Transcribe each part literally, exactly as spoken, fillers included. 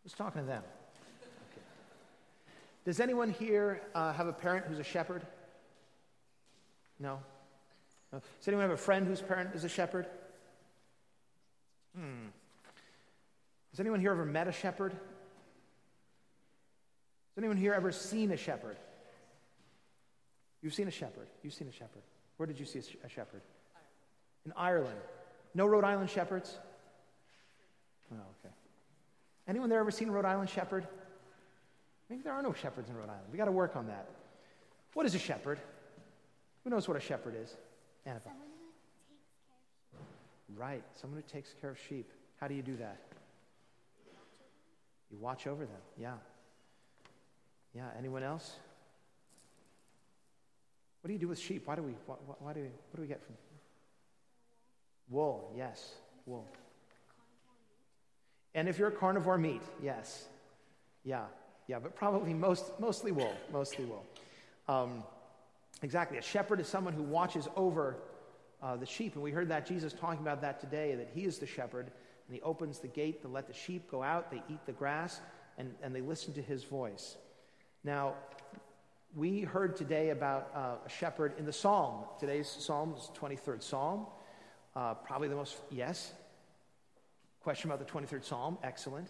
Who's talking to them? Okay. Does anyone here uh, have a parent who's a shepherd? No? no? Does anyone have a friend whose parent is a shepherd? Hmm. Has anyone here ever met a shepherd? Has anyone here ever seen a shepherd? You've seen a shepherd. You've seen a shepherd. Where did you see a shepherd? In Ireland. No Rhode Island shepherds? Oh, okay. Anyone there ever seen a Rhode Island shepherd? Maybe there are no shepherds in Rhode Island. We got to work on that. What is a shepherd? Who knows what a shepherd is? Annabelle. Someone who takes care of sheep. Right, someone who takes care of sheep. How do you do that? You watch over them, yeah. Yeah, anyone else? What do you do with sheep? Why do we, why, why do we, what do we get from wool? Yes, wool. And if you're a carnivore meat, yes. Yeah, yeah, but probably most, mostly wool, mostly wool. Um, exactly, a shepherd is someone who watches over uh, the sheep, and we heard that Jesus talking about that today, that he is the shepherd, and he opens the gate to let the sheep go out, they eat the grass, and, and they listen to his voice. Now, we heard today about uh, a shepherd in the Psalm. Today's Psalm is the twenty-third Psalm. Uh, probably the most, yes? Question about the twenty-third Psalm? Excellent.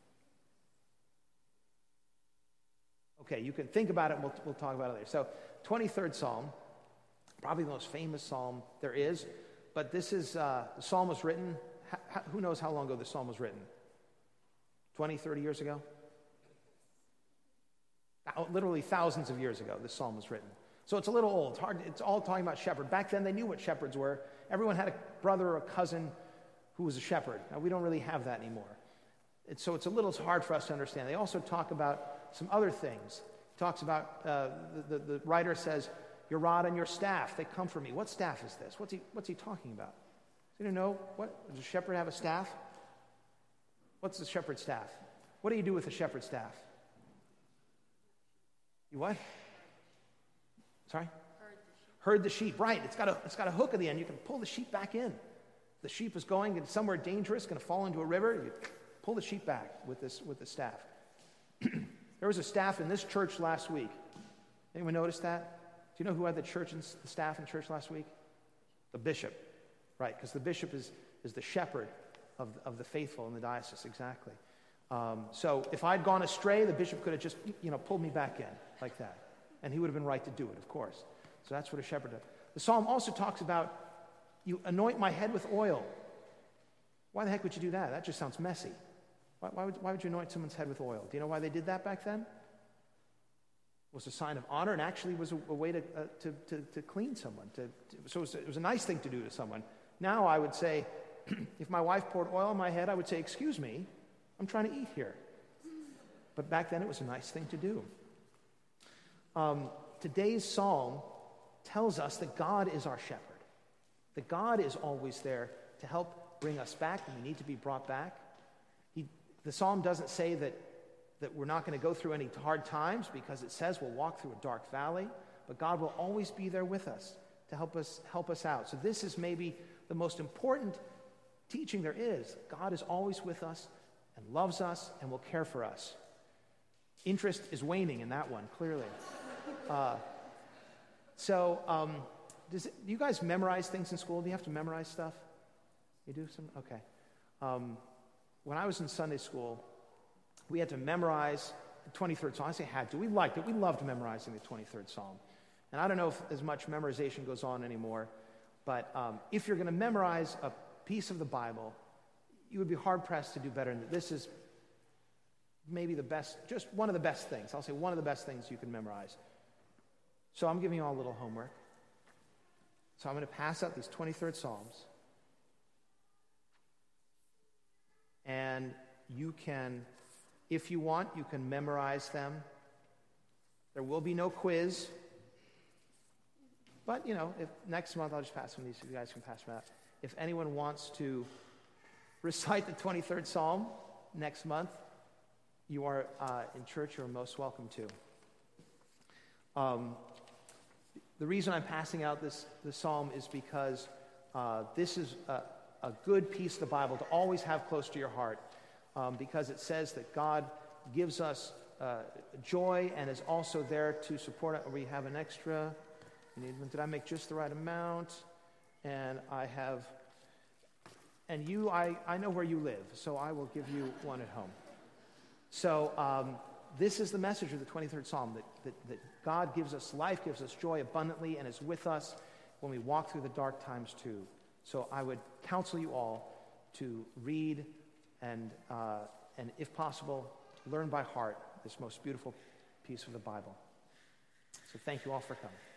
Okay, you can think about it and we'll, we'll talk about it later. So, twenty-third Psalm, probably the most famous Psalm there is, but this is, uh, the Psalm was written, ha, ha, who knows how long ago the Psalm was written? twenty, thirty years ago? Literally thousands of years ago, this psalm was written. So it's a little old. It's hard. It's all talking about shepherd. Back then, they knew what shepherds were. Everyone had a brother or a cousin who was a shepherd. Now, we don't really have that anymore. It's, so it's a little hard for us to understand. They also talk about some other things. It talks about, uh, the, the, the writer says, your rod and your staff, they comfort me. What staff is this? What's he, what's he talking about? Does anyone know? What, does a shepherd have a staff? What's the shepherd's staff? What do you do with a shepherd's staff? You what? Sorry? Herd the sheep. Herd the sheep, right. It's got a, it's got a hook at the end. You can pull the sheep back in. The sheep is going somewhere dangerous, going to fall into a river. You pull the sheep back with this with the staff. There was a staff in this church last week. Anyone notice that? Do you know who had the church and the staff in church last week? The bishop, right? Because the bishop is, is the shepherd of, of the faithful in the diocese, exactly. Um, so if I'd gone astray, the bishop could have just, you know, pulled me back in like that. And he would have been right to do it, of course. So that's what a shepherd does. The psalm also talks about, you anoint my head with oil. Why the heck would you do that? That just sounds messy. Why, why, would, why would you anoint someone's head with oil? Do you know why they did that back then? It was a sign of honor and actually was a, a way to, uh, to, to, to clean someone. To, to, so it was, a, it was a nice thing to do to someone. Now I would say, if my wife poured oil on my head, I would say, excuse me, I'm trying to eat here. But back then it was a nice thing to do. Um, today's psalm tells us that God is our shepherd. That God is always there to help bring us back when we need to be brought back. He, the psalm doesn't say that, that we're not going to go through any hard times, because it says we'll walk through a dark valley, but God will always be there with us to help us help us out. So this is maybe the most important teaching there is. God is always with us and loves us and will care for us. Interest is waning in that one, clearly. Uh, so, um, does it, do you guys memorize things in school? Do you have to memorize stuff? You do some? Okay. Um, when I was in Sunday school, we had to memorize the twenty-third Psalm. I say had to. We liked it. We loved memorizing the twenty-third Psalm. And I don't know if as much memorization goes on anymore, but um, if you're going to memorize a piece of the Bible, you would be hard-pressed to do better than this. Is maybe the best, just one of the best things. I'll say one of the best things you can memorize. So I'm giving you all a little homework. So I'm going to pass out these twenty-third Psalms. And you can, if you want, you can memorize them. There will be no quiz. But, you know, if next month I'll just pass them these, so you guys can pass them out. If anyone wants to recite the twenty-third Psalm next month, you are uh, in church, you're most welcome to. Um, the reason I'm passing out this, this psalm is because uh, this is a, a good piece of the Bible to always have close to your heart. um, because it says that God gives us uh, joy and is also there to support it. We have an extra. Did I make just the right amount? And I have, and you, I, I know where you live, so I will give you one at home. So um, this is the message of the twenty-third Psalm, that, that, that God gives us life, gives us joy abundantly, and is with us when we walk through the dark times too. So I would counsel you all to read and, uh, and if possible, learn by heart this most beautiful piece of the Bible. So thank you all for coming.